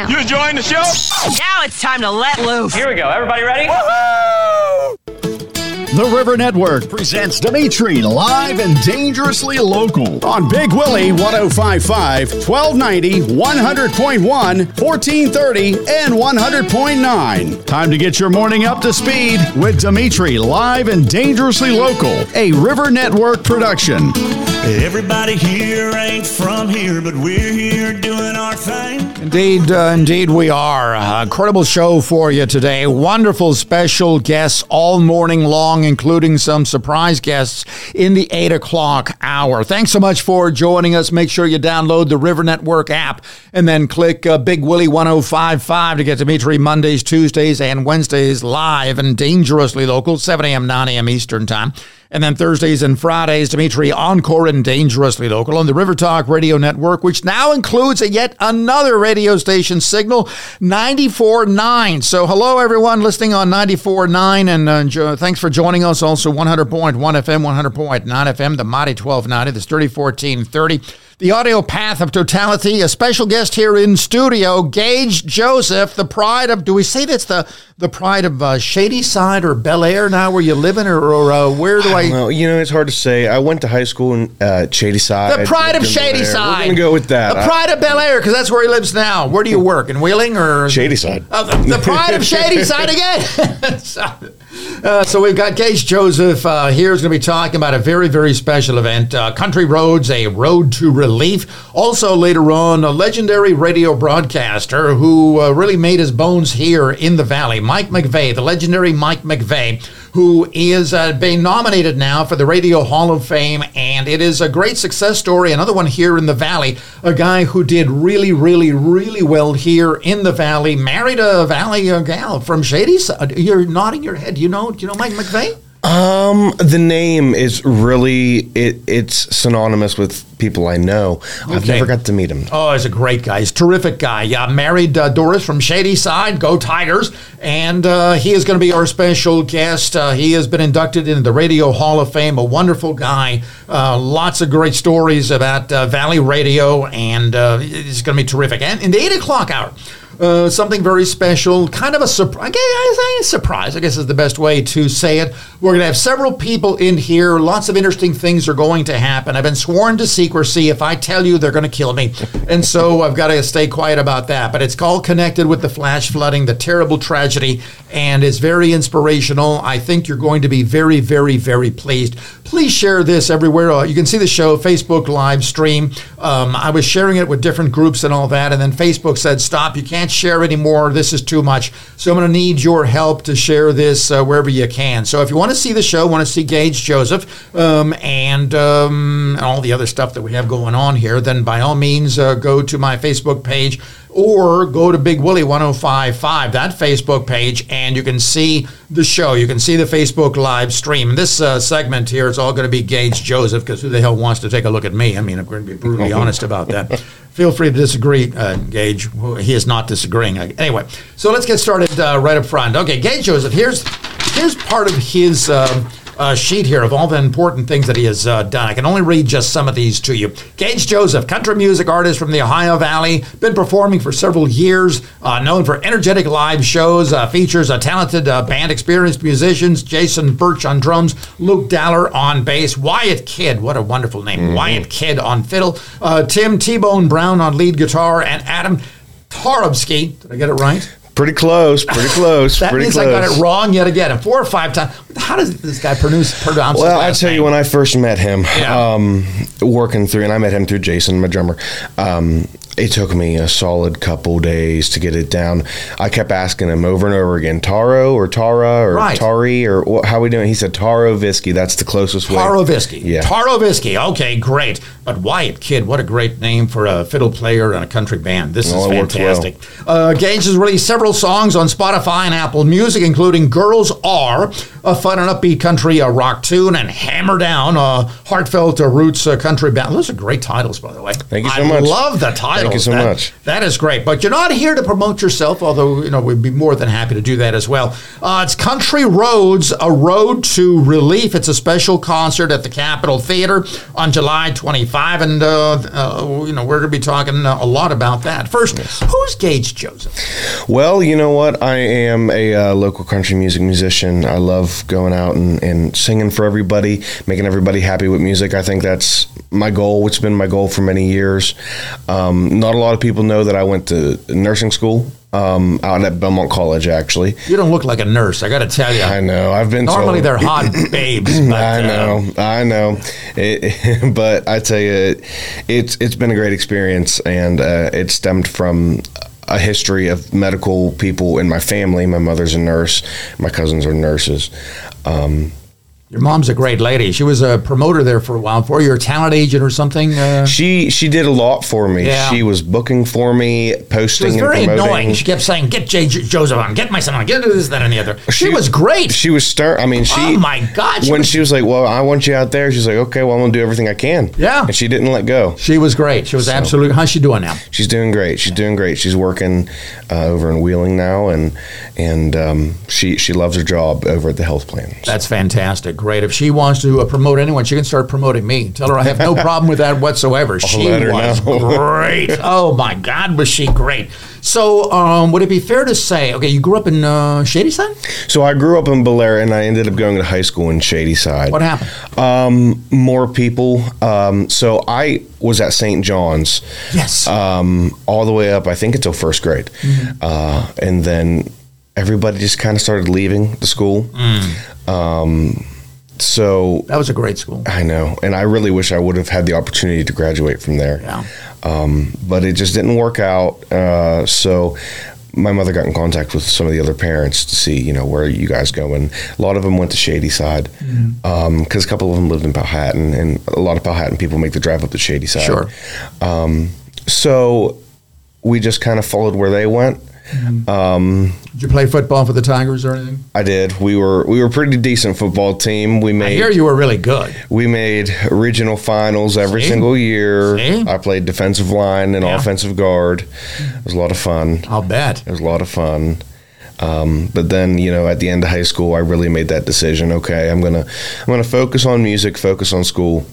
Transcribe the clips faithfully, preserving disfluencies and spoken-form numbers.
You enjoying the show? Now it's time to let loose. Here we go. Everybody ready? Woohoo! The River Network presents Dimitri live and dangerously local on Big Willie one oh five point five, twelve ninety, one hundred point one, fourteen thirty, and one hundred point nine. Time to get your morning up to speed with Dimitri live and dangerously local, a River Network production. Everybody here ain't from here, but we're here doing our thing. Indeed, uh, indeed we are. Uh, incredible show for you today. Wonderful special guests all morning long, including some surprise guests in the eight o'clock hour. Thanks so much for joining us. Make sure you download the River Network app and then click uh, Big Willie one oh five point five to get Dimitri Mondays, Tuesdays, and Wednesdays live and dangerously local, seven a.m., nine a.m. Eastern Time. And then Thursdays and Fridays, Dimitri Encore and Dangerously Local on the River Talk Radio Network, which now includes a yet another radio station signal, ninety-four point nine. So hello, everyone listening on ninety-four point nine, and uh, jo- thanks for joining us. Also one hundred point one F M, one hundred point nine F M, the mighty twelve ninety, the sturdy fourteen thirty. The audio path of totality. A special guest here in studio, Gage Joseph, the pride of, do we say that's the, the pride of uh, Shady Side or Bel Air now where you live in, or, or uh, where do I? I don't know. You know, it's hard to say. I went to high school in uh, Shady Side. The pride of Shady Side. We're going to go with that. The pride of Bel Air, because that's where he lives now. Where do you work? In Wheeling or? Shady Side. Oh, the, the pride of Shady Side again. so, uh, so we've got Gage Joseph uh, here who's going to be talking about a very, very special event. Uh, Country Roads, a road to relief. Also later on, a legendary radio broadcaster who uh, really made his bones here in the Valley, Mike McVeigh, the legendary Mike McVeigh, who is uh, being nominated now for the Radio Hall of Fame, and it is a great success story. Another one here in the Valley, a guy who did really, really, really well here in the Valley, married a Valley uh, gal from Shady Side. You're nodding your head. Do you know, do you know Mike McVeigh? Um, the name is really, it, it's synonymous with people I know. Okay. I've never got to meet him. Oh, he's a great guy. He's a terrific guy. Yeah, married uh, Doris from Shady Side. Go Tigers. And uh, he is going to be our special guest. Uh, he has been inducted into the Radio Hall of Fame. A wonderful guy. Uh, lots of great stories about uh, Valley Radio, and uh, it's going to be terrific. And in the eight o'clock hour, Uh, something very special, kind of a surprise. I guess, surprise, I guess is the best way to say it. We're going to have several people in here. Lots of interesting things are going to happen. I've been sworn to secrecy. If I tell you, they're going to kill me. And so I've got to stay quiet about that. But it's all connected with the flash flooding, the terrible tragedy, and it's very inspirational. I think you're going to be very, very, very pleased. Please share this everywhere. Uh, you can see the show, Facebook live stream. Um, I was sharing it with different groups and all that, and then Facebook said, stop, you can't share anymore. This is too much. So I'm going to need your help to share this uh, wherever you can. So if you want to see the show, want to see Gage Joseph um, and, um, and all the other stuff that we have going on here, then by all means uh, go to my Facebook page or go to Big Willie one oh five point five, that Facebook page, and you can see the show. You can see the Facebook live stream. And this uh, segment here is all going to be Gage Joseph, because who the hell wants to take a look at me? I mean, I'm going to be brutally honest about that. Feel free to disagree, uh, Gage. He is not disagreeing. Anyway, so let's get started uh, right up front. Okay, Gage Joseph, here's here's part of his uh, uh, sheet here of all the important things that he has uh, done. I can only read just some of these to you. Gage Joseph, country music artist from the Ohio Valley, been performing for several years, uh, known for energetic live shows, uh, features a talented uh, band, experienced musicians, Jason Birch on drums, Luke Daller on bass, Wyatt Kidd, what a wonderful name, mm-hmm. Wyatt Kidd on fiddle, uh, Tim T-Bone Brown on lead guitar, and Adam Tarobsky, did I get it right? Pretty close, pretty close. that pretty means close. I got it wrong yet again. Four or five times. How does this guy pronounce, pronounce well, his last I'll tell name? you, when I first met him, yeah. um, working through, and I met him through Jason, my drummer, um, it took me a solid couple days to get it down. I kept asking him over and over again, Taro or Tara or right. Tari or what, how are we doing? He said Taro Visky. That's the closest way. Taro Visky. Yeah. Taro Visky. Okay, great. But Wyatt Kidd, what a great name for a fiddle player and a country band. This well, is fantastic. Well. Uh, Gage has released several songs on Spotify and Apple Music, including Girls Are, a fun and upbeat country uh, rock tune, and Hammer Down, uh, heartfelt uh, roots uh, country band. Those are great titles, by the way. Thank you so I much. I love the titles. Thank you so that, much. That is great. But you're not here to promote yourself, although, you know, we'd be more than happy to do that as well. Uh, it's Country Roads, A Road to Relief. It's a special concert at the Capitol Theater on July twenty-fifth, and, uh, uh, you know, we're going to be talking uh, a lot about that. First, yes. Who's Gage Joseph? Well, you know what? I am a uh, local country music musician. I love going out and, and singing for everybody, making everybody happy with music. I think that's my goal. It's been my goal for many years. Um, not a lot of people know that I went to nursing school um, out at Belmont College, actually. You don't look like a nurse, I got to tell you. I know. I've been Normally told. they're hot babes. But, I know. Uh, I know. It, but I tell you, it, it's it's been a great experience, and uh, it stemmed from a history of medical people in my family. My mother's a nurse. My cousins are nurses. Um, Your mom's a great lady. She was a promoter there for a while. For you're a talent agent or something. Uh, she she did a lot for me. Yeah. She was booking for me, posting she was very and promoting. annoying. She kept saying, "Get J. J- Joseph on. Get my son on. Get this, that, and the other." She, She- was great. She was stern. I mean, she. Oh my God! She When was, she was like, "Well, I want you out there," she's like, "Okay, well, I'm gonna do everything I can." Yeah. And she didn't let go. she was great. She was absolutely. How's she doing now? She's doing great. She's doing great. She's working uh, over in Wheeling now, and and um, she she loves her job over at the health plan. That's fantastic. Great. If she wants to uh, promote anyone, she can start promoting me. Tell her I have no problem with that whatsoever. She let her was know. great. Oh my God, was she great? So, um, would it be fair to say, okay, you grew up in uh, Shadyside? So I grew up in Belair, and I ended up going to high school in Shadyside. What happened? Um, more people. Um, so I was at Saint John's. Yes. Um, all the way up, I think, until first grade, Mm-hmm. uh, and then everybody just kind of started leaving the school. Mm. Um, so That was a great school. I know, and I really wish I would have had the opportunity to graduate from there. Yeah. Um, but it just didn't work out. Uh, so my mother got in contact with some of the other parents to see, you know, where are you guys going? A lot of them went to Shadyside because Mm-hmm. um, a couple of them lived in Powhatan, and a lot of Powhatan people make the drive up to Shadyside. Sure. Um, so we just kind of followed where they went. Um, Did you play football for the Tigers or anything? I did. We were we were a pretty decent football team. We I made hear you were really good. we made regional finals every See? single year. See? I played defensive line and Yeah. offensive guard. It was a lot of fun. I'll bet. It was a lot of fun. Um, but then, you know, at the end of high school, I really made that decision. Okay, I'm gonna I'm gonna focus on music, focus on school.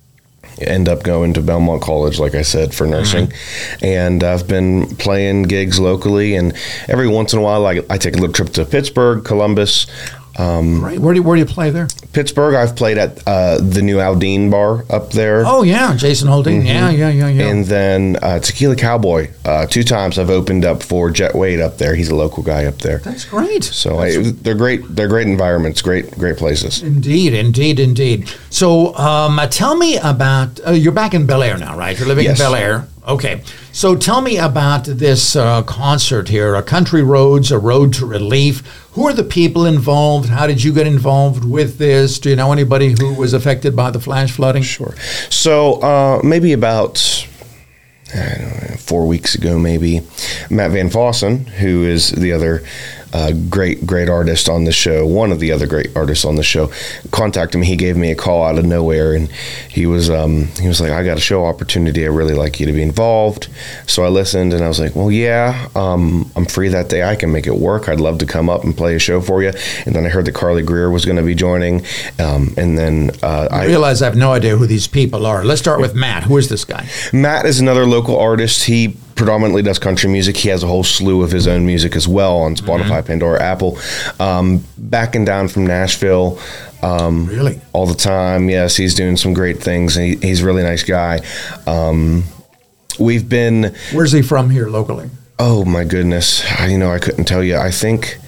End up going to Belmont College, like I said, for nursing, Mm-hmm. and I've been playing gigs locally. And every once in a while, I, I take a little trip to Pittsburgh, Columbus. Um, Right. Where do you, where do you play there? Pittsburgh, I've played at uh, the new Aldine bar up there. Oh yeah, Jason Holding. Yeah, yeah, yeah, yeah. And then uh, Tequila Cowboy. Uh, two times I've opened up for Jet Wade up there. He's a local guy up there. That's great. So I, they're great. They're great environments. Great, great places. Indeed, indeed, indeed. So, um, uh, tell me about. Uh, you're back in Bel Air now, right? You're living Yes. in Bel Air. Okay. So, tell me about this uh, concert here, a Country Roads, a Road to Relief. Who are the people involved? How did you get involved with this? Do you know anybody who was affected by the flash flooding? Sure. So uh, maybe about I don't know, four weeks ago, maybe Matt Van Fossen, who is the other uh, great, great artist on the show, one of the other great artists on the show, contacted me. He gave me a call out of nowhere, and he was um, he was like, "I got a show opportunity. I really like you to be involved." So I listened, and I was like, "Well, yeah, um, I'm free that day. I can make it work. I'd love to come up and play a show for you." And then I heard that Carly Greer was going to be joining, um, and then uh, I I realize I have no idea who these people are. Let's start with Matt. Who is this guy? Matt is another local artist. He predominantly does country music. He has a whole slew of his own music as well on Spotify, Pandora, Apple. Um, backing down from Nashville. Um, Really? All the time. Yes, he's doing some great things. And he, he's a really nice guy. Um, we've been, Where's he from here locally? oh my goodness. I, you know, I couldn't tell you. I think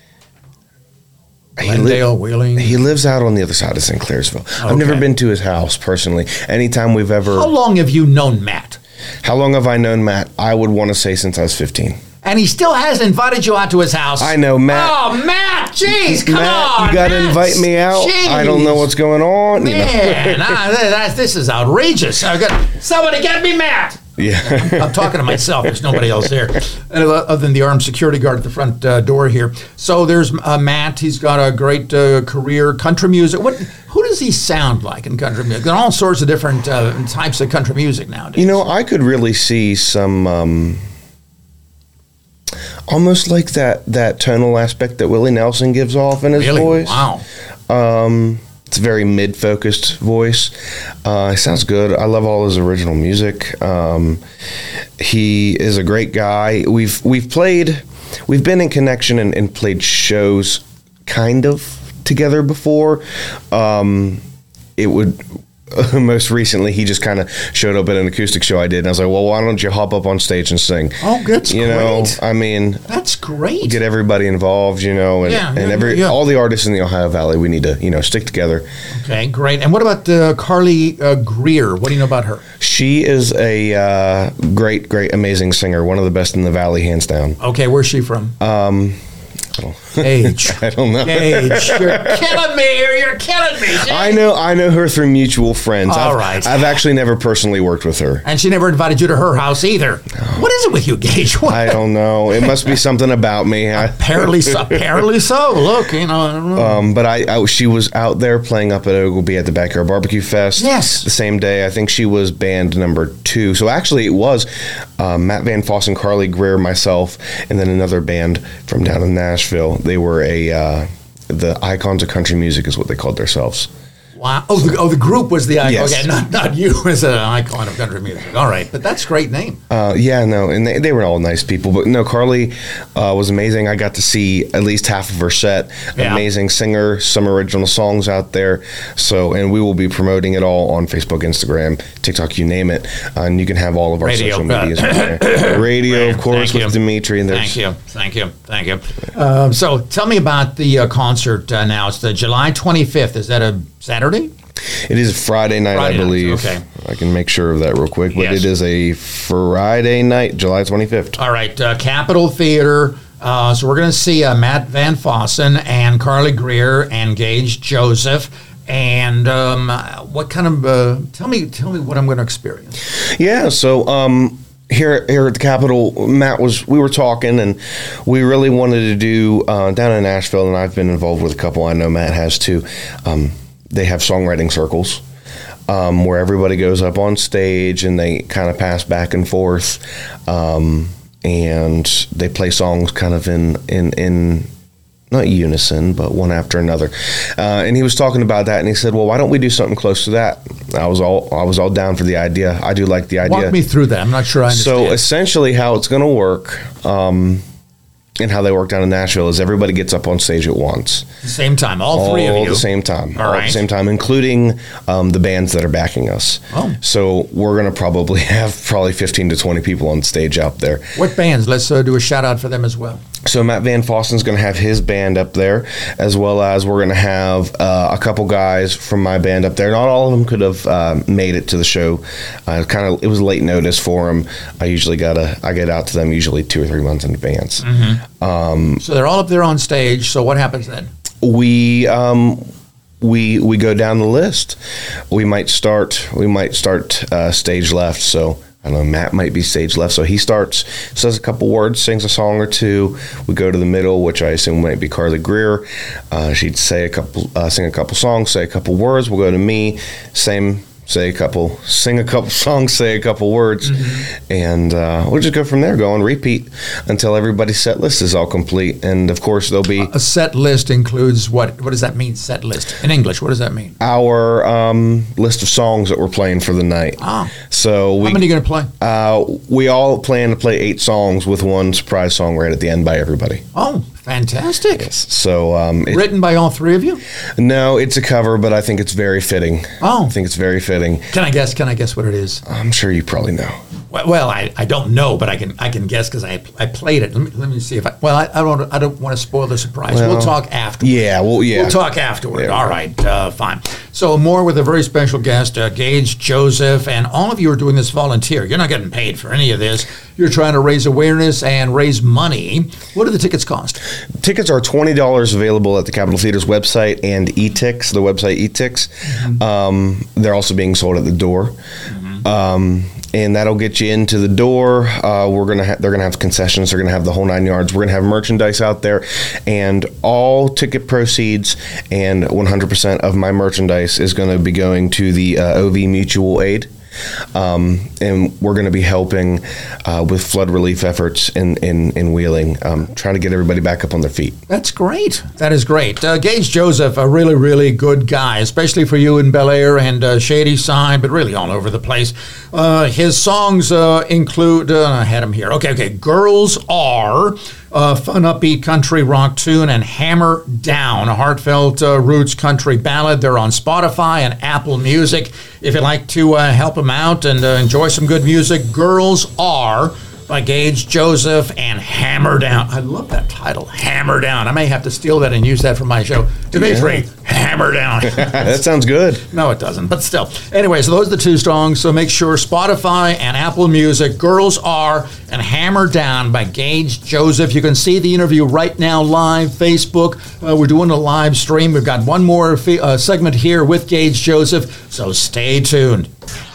he, li- Glendale, Wheeling. he lives out on the other side of Saint Clairsville. I've never Okay. been to his house personally. Anytime we've ever... How long have you known Matt? How long have I known Matt? I would want to say since I was fifteen. And he still hasn't invited you out to his house. I know, Matt. Oh, Matt! Jeez, come Matt, on! you got to Matt. invite me out. I don't know Jeez. what's going on. You know. Man, ah, that- that- this is outrageous. I got somebody get me Matt. Yeah. I'm, I'm talking to myself. There's nobody else there, and other than the armed security guard at the front uh, door here. So there's uh, Matt. He's got a great uh, career, country music. What? Who does he sound like in country music? There are all sorts of different uh, types of country music nowadays. You know, I could really see some um, almost like that that tonal aspect that Willie Nelson gives off in his really? voice. Wow. Um, it's a very mid-focused voice. Uh, it sounds good. I love all his original music. Um, he is a great guy. We've we've played, we've been in connection and, and played shows kind of together before. Um, it would most recently he just kind of showed up at an acoustic show I did, and I was like, well, why don't you hop up on stage and sing? Oh, that's you great. know, I mean, that's great. Get everybody involved, you know, and, yeah, and yeah, every yeah. all the artists in the Ohio Valley, we need to, you know, stick together. Okay, great. And what about uh, Carly uh, Greer? What do you know about her? She is a uh, great, great, amazing singer. One of the best in the Valley, hands down. Okay, where's she from? Um, Age. I don't know. Age. You're killing me here. You're killing me. Jay. I know. I know her through mutual friends. All I've, right. I've actually never personally worked with her. And she never invited you to her house either. What is it with you, Gage? What? I don't know. It must be something about me. I, apparently, so, apparently so. Look, you know. I don't know. Um, but I, I, she was out there playing up at Oglebay at the Backyard Barbecue Fest. Yes. The same day. I think she was band number two. So actually, it was uh, Matt Van Fossen, Carly Greer, myself, and then another band from down in Nashville. They were a uh, the Icons of Country Music is what they called themselves. Wow. Oh, the, oh, the group was the icon. Yes. Okay, not, not you as an icon of country music. All right, but that's a great name. Uh, yeah, no, and they, they were all nice people. But no, Carly uh, was amazing. I got to see at least half of her set. Yeah. Amazing singer, some original songs out there. So, and we will be promoting it all on Facebook, Instagram, TikTok, you name it. Uh, and you can have all of our Radio. social medias on there. Radio, of course, Thank with you. Dimitri. And Thank you. Thank you. Thank you. Um, so tell me about the uh, concert uh, now. It's the July twenty-fifth. Is that a Saturday? It is a Friday night, Friday I night, believe. okay. I can make sure of that real quick, but Yes. it is a Friday night, July twenty-fifth. All right, uh, Capitol Theater. Uh, so we're going to see uh, Matt Van Fossen and Carly Greer and Gage Joseph. And um, what kind of uh, tell me tell me what I'm going to experience. Yeah, so um, here here at the Capitol, Matt was we were talking, and we really wanted to do uh, down in Nashville, and I've been involved with a couple. I know Matt has too. Um, they have songwriting circles um, where everybody goes up on stage and they kind of pass back and forth, um, and they play songs kind of in in in. Not unison, but one after another. Uh, and he was talking about that, and he said, "Well, why don't we do something close to that?" I was all I was all down for the idea. I do like the idea. Walk me through that. I'm not sure I understand. So essentially, how it's going to work, um, and how they work down in Nashville is everybody gets up on stage at once, Same time, all three of all you. at the same time, All all at right. the same time, including um, the bands that are backing us. Oh. So we're going to probably have probably fifteen to twenty people on stage out there. What bands? Let's uh, do a shout out for them as well. So Matt Van Fossen's going to have his band up there, as well as we're going to have uh, a couple guys from my band up there. Not all of them could have uh, made it to the show. Uh, kind of, it was late notice for them. I usually gotta, I get out to them usually two or three months in advance. Mm-hmm. Um, So they're all up there on stage. So what happens then? we um, we we go down the list. We might start. We might start uh, stage left. So. I don't know, Matt might be stage left, so he starts, says a couple words, sings a song or two. We go to the middle, which I assume might be Carly Greer. Uh, she'd say a couple, uh, sing a couple songs, say a couple words. We'll go to me, same, say a couple, sing a couple songs, say a couple words, mm-hmm. and uh, we'll just go from there, go and repeat until everybody's set list is all complete. And of course, there'll be A set list includes what? What does that mean? Set list in English. What does that mean? our um, list of songs that we're playing for the night. Ah. So we How many are you going to play? Uh, we all plan to play eight songs with one surprise song right at the end by everybody. Oh, fantastic! So um, it, Written by all three of you? no, it's a cover, but I think it's very fitting. Oh. I think it's very fitting. Can I guess? Can I guess what it is? I'm sure you probably know. Well, well I, I don't know, but I can I can guess because I I played it. Let me, let me see if I. Well, I, I don't I don't want to spoil the surprise. Well, we'll talk afterward. Yeah, well, yeah. We'll talk afterward. Yeah. All right, uh, fine. So more with a very special guest, uh, Gage Joseph, and all of you are doing this volunteer. You're not getting paid for any of this. You're trying to raise awareness and raise money. What do the tickets cost? Tickets are twenty dollars available at the Capitol Theater's website and eTix, the website eTix. Mm-hmm. Um, they're also being sold at the door. Mm-hmm. Um, and that'll get you into the door. Uh, we're gonna ha- they're gonna have concessions. They're gonna have the whole nine yards. We're gonna have merchandise out there, and all ticket proceeds and one hundred percent of my merchandise is going to be going to the uh, O V Mutual Aid. Um, and we're going to be helping uh, with flood relief efforts in, in, in Wheeling, um, trying to get everybody back up on their feet. That's great. That is great. Uh, Gage Joseph, a really, really good guy, especially for you in Bel Air and uh, Shady Side, but really all over the place. Uh, his songs uh, include, uh, I had him here. Okay, okay. Girls Are, uh, fun, upbeat country rock tune, and Hammer Down, a heartfelt uh, roots country ballad. They're on Spotify and Apple Music. If you'd like to uh, help them out and uh, enjoy some good music, Girls Are by Gage Joseph and Hammer Down. I love that title, Hammer Down. I may have to steal that and use that for my show. Dimitri, yeah. Hammer Down. That sounds good. No, it doesn't, but still. Anyway, so those are the two songs, so make sure Spotify and Apple Music, Girls Are and Hammer Down by Gage Joseph. You can see the interview right now live, Facebook. Uh, we're doing a live stream. We've got one more fe- uh, segment here with Gage Joseph, so stay tuned.